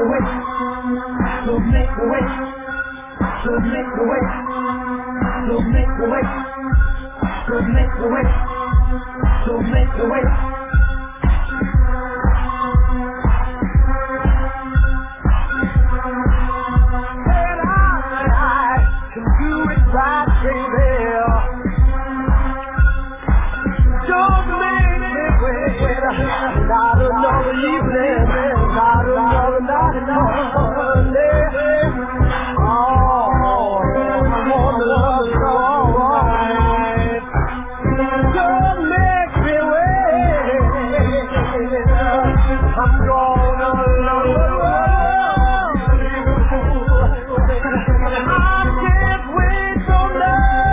the way. So make the way. So make the way. So make the way. So make the way. So make the way. And I can do it right, baby. Don't make me wait. Not another evening. Not another night. Oh, I want to love you all right. Don't make me wait. I'm gonna love you. I can't wait so long.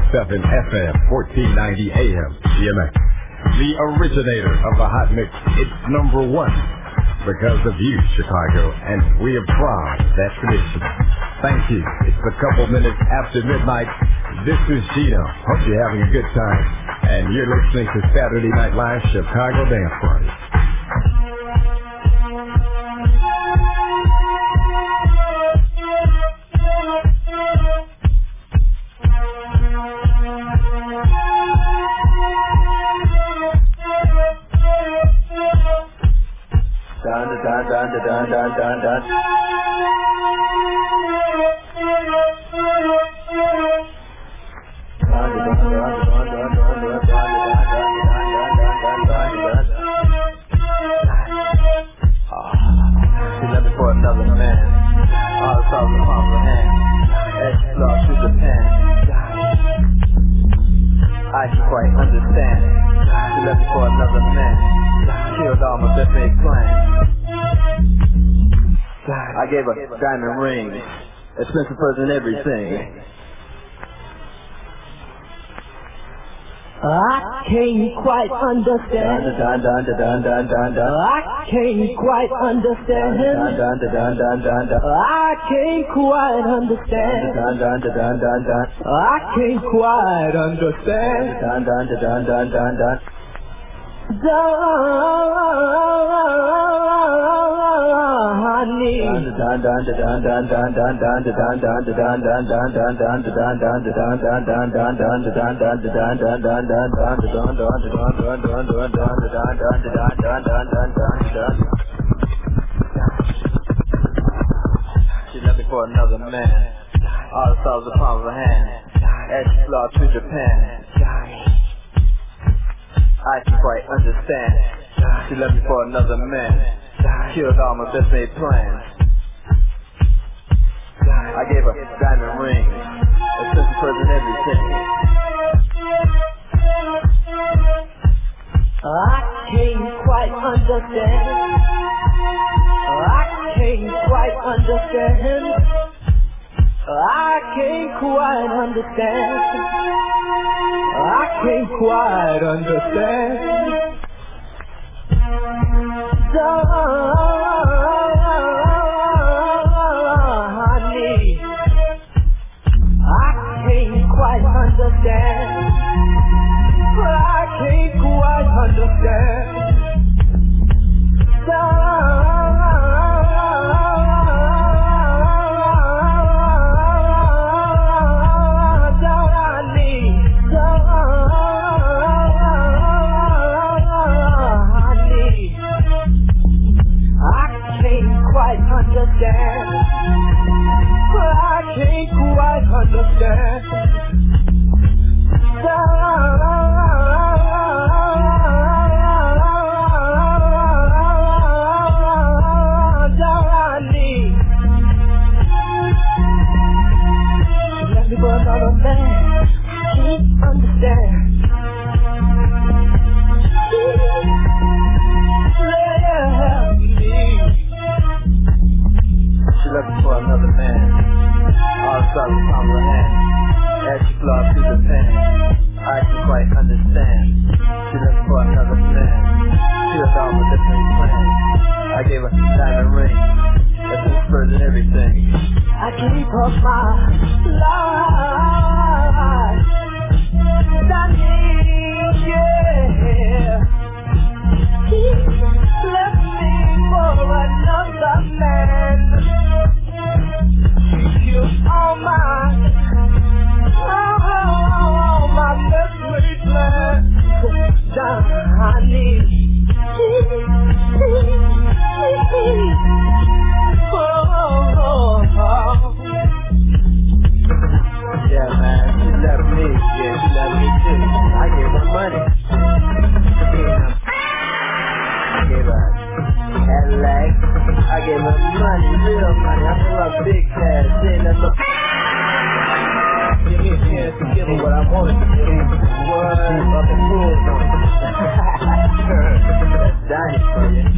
FM, 1490 AM, GMX. The originator of the hot mix, it's number one. Because of you, Chicago, and we are proud of that tradition. Thank you. It's a couple minutes after midnight. This is Gino. Hope you're having a good time. And you're listening to Saturday Night Live Chicago Dance Party. I gave a diamond ring, expensive present, everything. I can't quite understand. I can't quite understand. I can't quite understand. I can't quite understand. She left me for another man. All the stars the palm of her hand. As she flew out to Japan. I can quite understand. She left me for another man. Killed all my best made plans. I gave her a diamond ring, expensive present, everything. I can't quite understand. I can't quite understand. I can't quite understand. I can't quite understand. Honey, I can't quite understand. I can't quite understand. Understand. I can't quite understand. Let me for another man. Can't understand. She left me for another man. All the stars the palm of her hand. As she flew out to Japan. I can quite understand. She left me for another man. Killed all my different plans. I gave her a diamond ring. That's his first and everything. I gave her my life. Darling, yeah. He left me for another man. He killed all my best laid plans. Johnny. Yeah, man, she left me. Yeah, she left me too. I gave her money. I gave her Cadillac. I gave her money, real money. I gave her big cash. Saying that's a give me a chance to give her what I wanted to give her. What? Fucking fools on it. That's Donnie for you.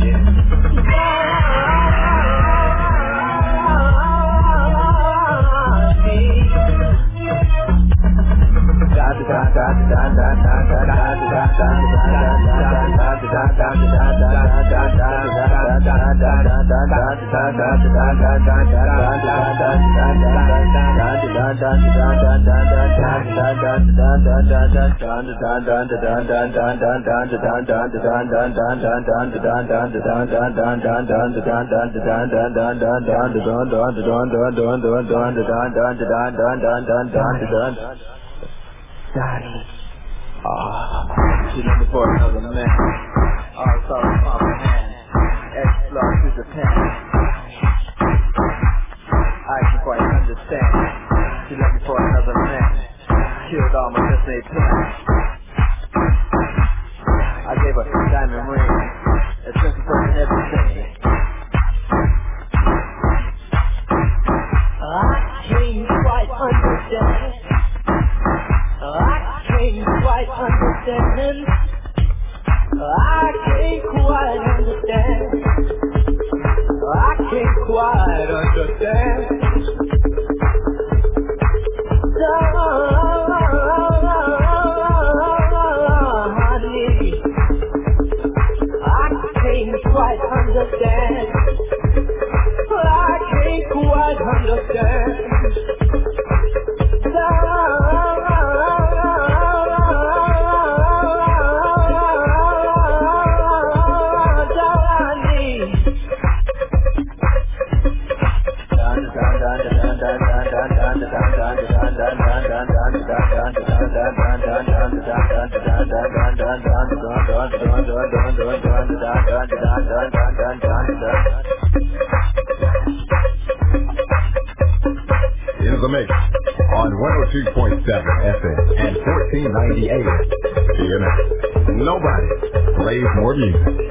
She's looking for another man. All sorts of comprehend. Explore through the pen. I can quite understand. She's looking for another man. Killed all my destiny plans. I gave her a diamond ring. It's looking for everything. I can't quite understand. I can't quite understand. I can't quite understand. I can't quite understand. Honey, I can't quite understand. I can't quite understand. In the mix on 102.7 FM and 1490 AM. CMX. Nobody plays more music.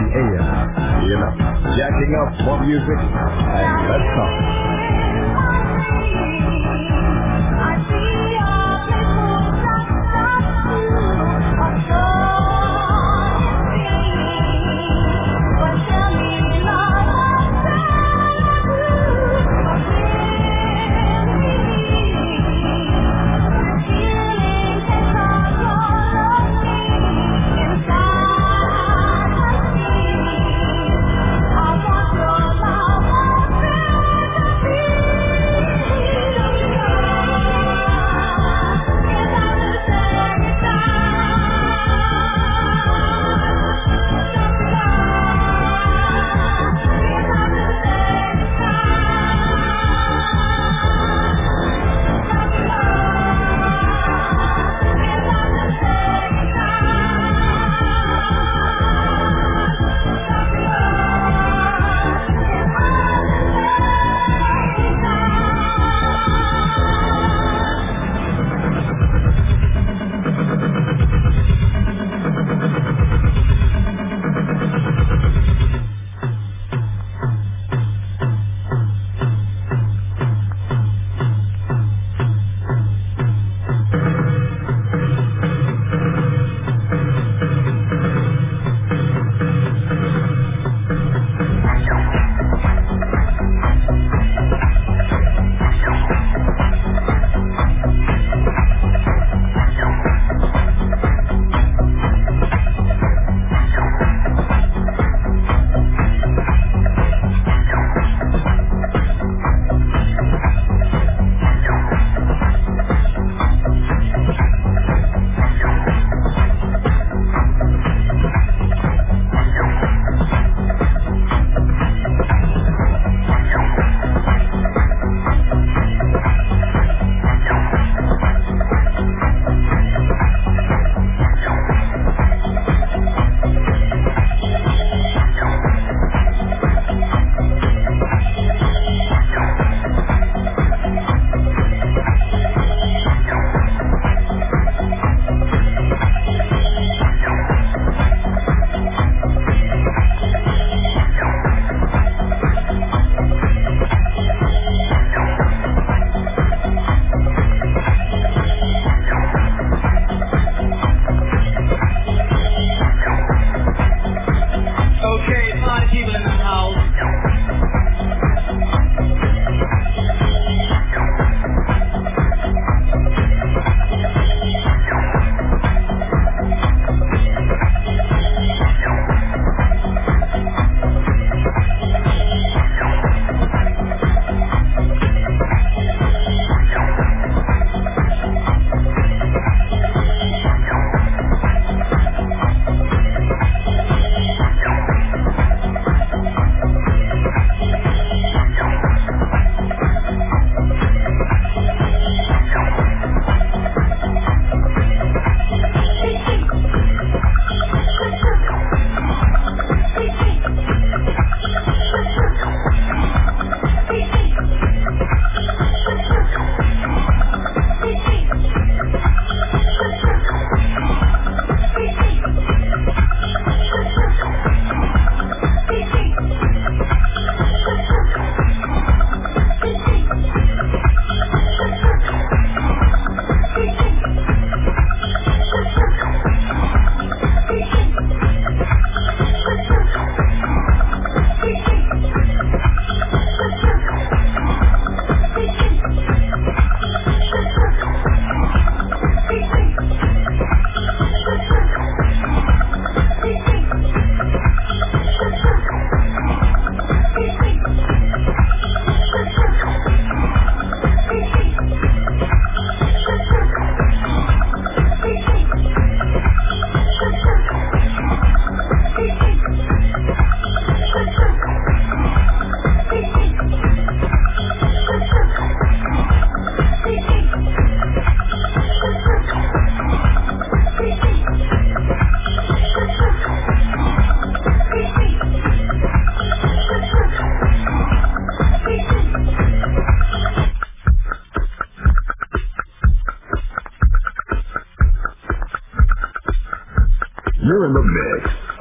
AM. Jacking up more music, and let's talk.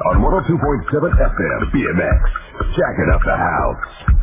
on 102.7 FM BMX. Jacking up the house.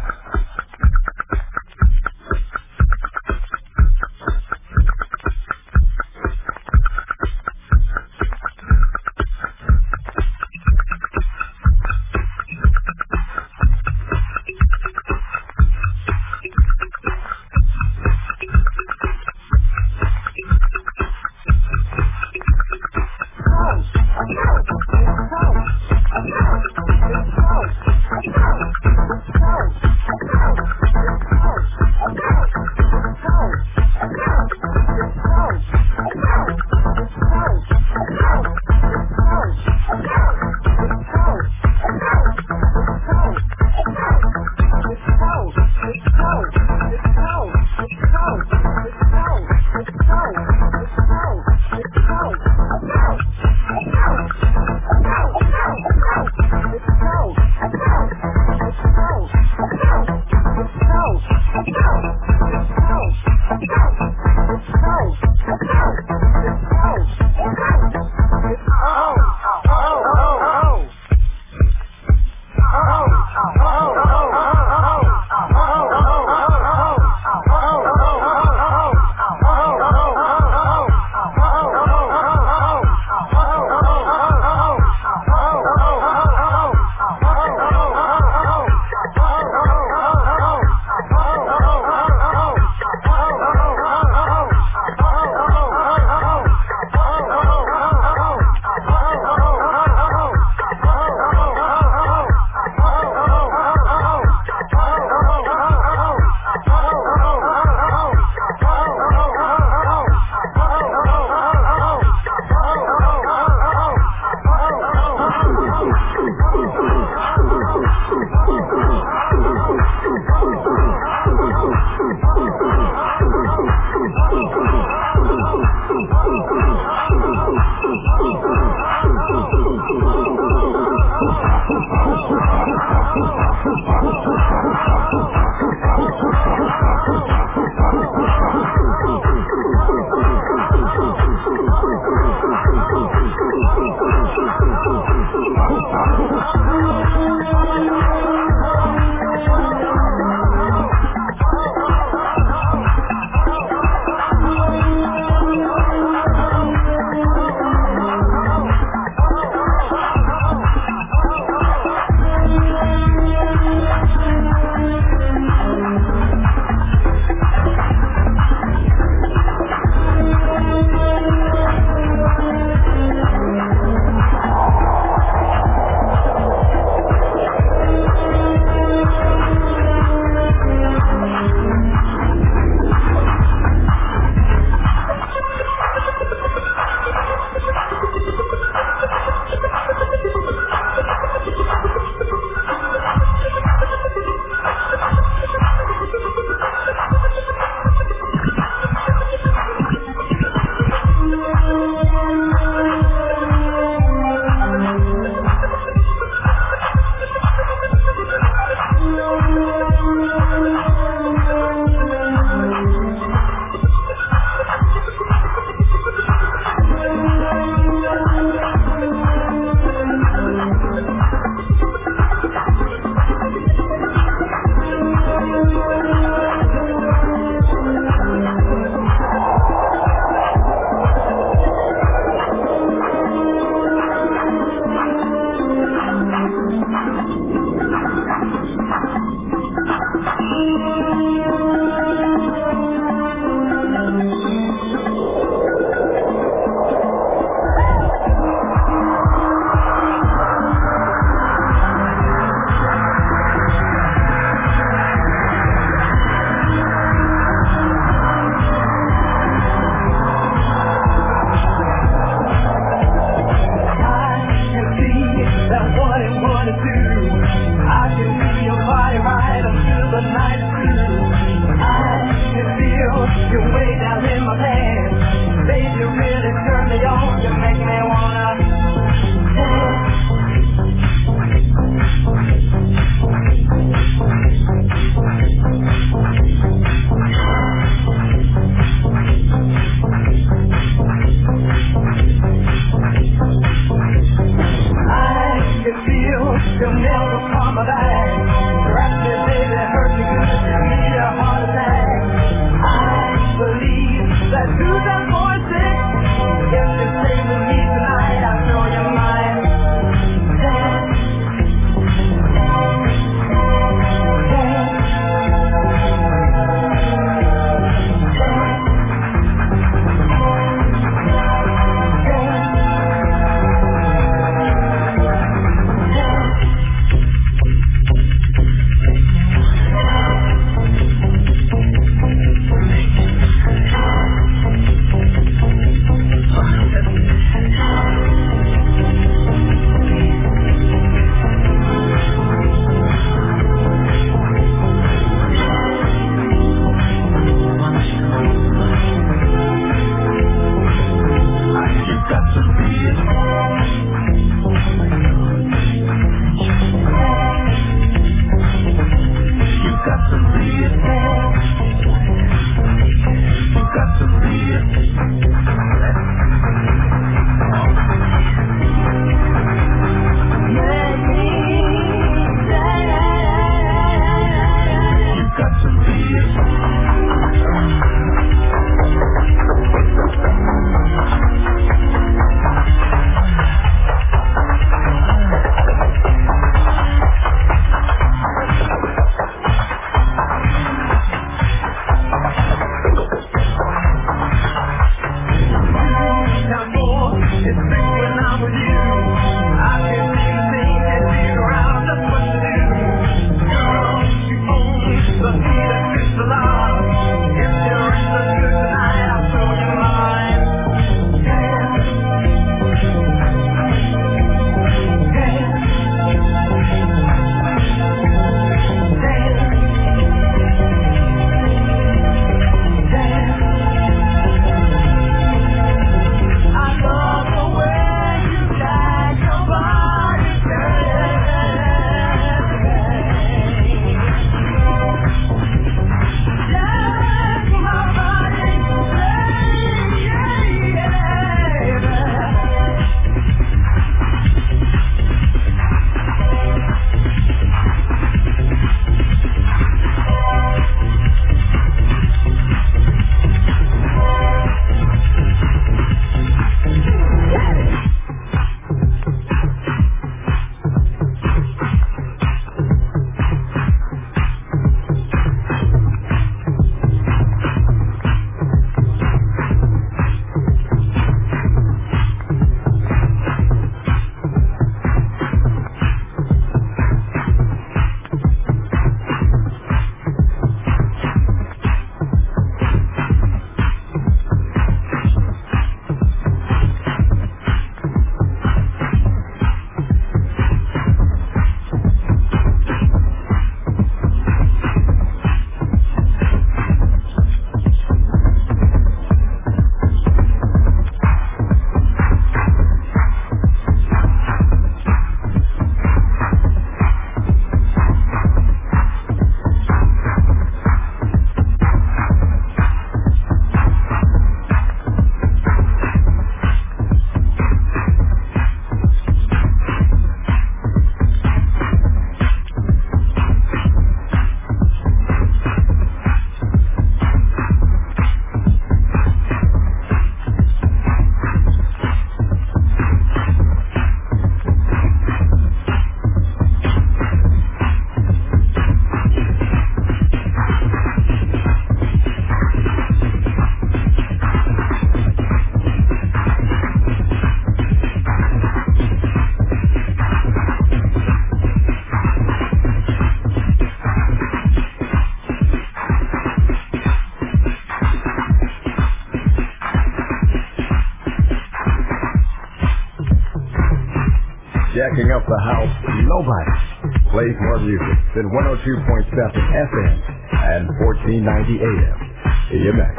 Jacking up the house, nobody plays more music than 102.7 FM and 1490 AM. EMX.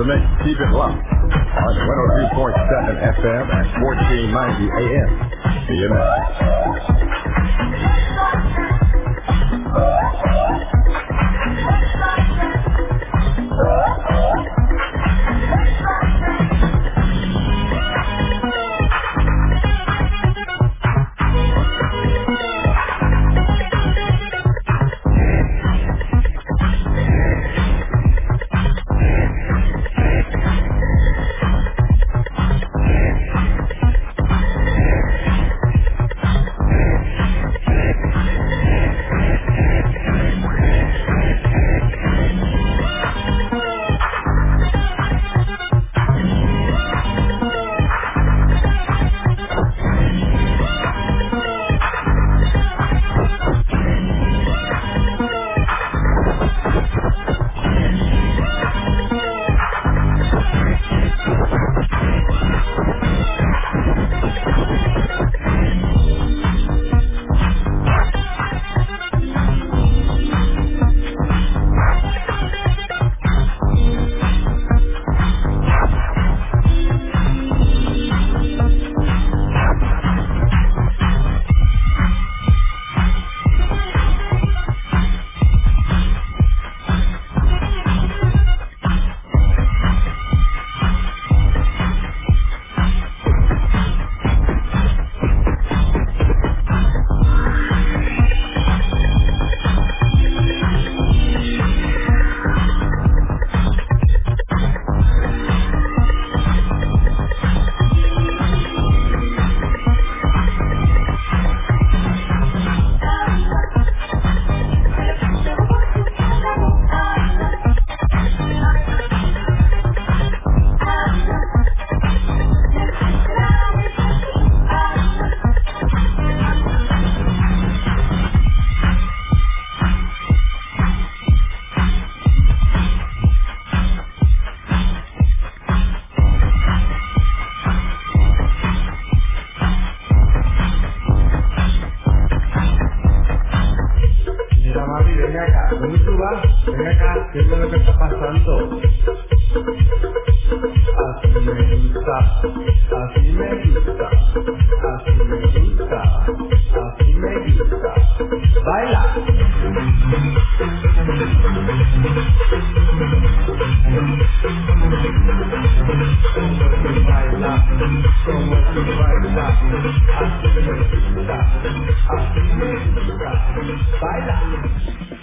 the mix. Keep it locked on 102.7 FM and 1490 AM. CMX. ¿Qué es lo que está pasando? Así me gusta, así me gusta, así me gusta, así me gusta. Baila. Como tú baila, así me gusta, baila.